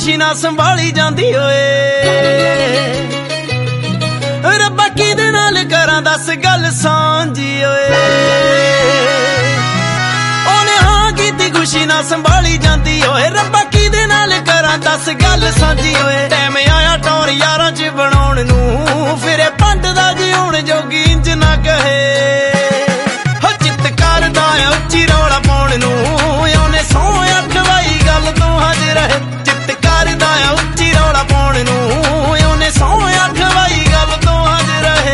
खुशी ना संभाली जांदी ओए रब्बा किदे नाल करां दस गल सांझी ओए ओने हां कीती खुशी ना संभाली जांदी ओए रब्बा किदे नाल करां दस गल सांझी ओए टाइम आया टौर यारां च बनाउण नूं फिरे पंड दा जीउण जोगी इंज ना कहे हो चित करदा उच्ची रौला पाउण नूं ओने सौ अखवाई गल तो हाजिर रहे चित करदा उच्ची रौला पाउण नूं ओने सौ अखवाई गल तो हाजिर रहे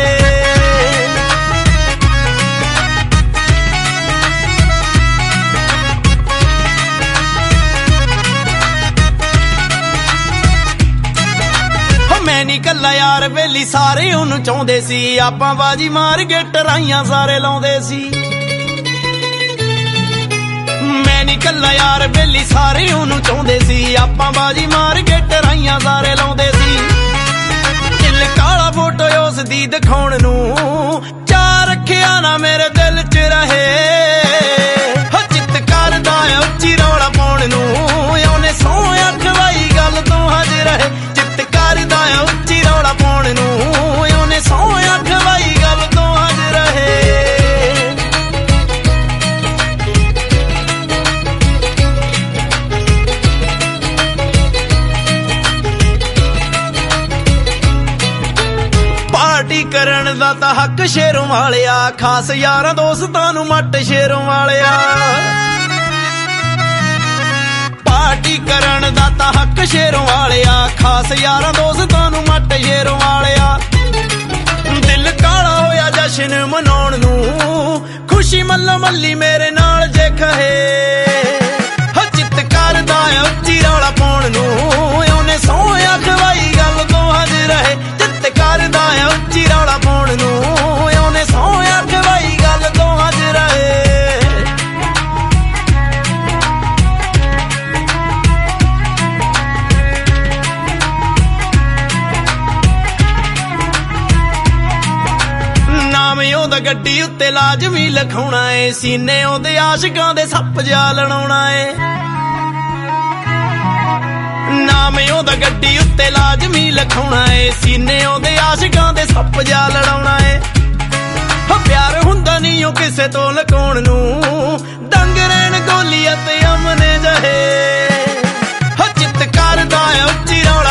मैं नी कल्ला यार वेली सारे ओनू चाहुंदे सी आपां बाजी मार के टराइयां सारे लाउंदे सी मैं नी कल्ला यार वेली सारे ओनू चाहुंदे सी आपां बाजी मार के टराइयां सारे लाउंदे सी दिल काला फोटो उस दी दिखाउण नूं चा रखिया ना मेरे दिल च रहे हो चित करदा उच्ची रौला पाउण नूं ओने सौ अखवाई गल तो हाजिर रहे चित करदा उच्ची रौला पाउण नूं ओने सौ अखवाई गल तो हाजिर रहे पार्टी करन दा तां हक शेरों वालिया खास यारां दोस्तां नूं मट शेरों वालिया पार्टी करन दा तां हक शेरों वालिया खास यारां दोस्तां नूं मट शेरों वालिया दिल काला होया जशन मनाउण नूं खुशी मल्लो मल्ली मेरे नाल जे कहे हो चित करदा उच्ची रौला पाउण नूं ओने सौ अखवाई गल तो हाजिर रहे चित करदा उच्ची रौला पाउण नूं ओने सौ अखवाई गल तो हाजिर रहे गड्डी उत्ते लाजमी लिखाउणा है सीने ओदे आशिकां दे सप जा लड़ाउणा है नाम ओदा गड्डी उत्ते लाजमी लिखाउणा है सीने ओदे आशिकां दे सप जा लड़ाउणा है हो प्यार हुंदा नहीं ओ किसे तो लकाउण नूं दंग रहण गोली ते अमने जहे हो चित करदा उच्ची रौला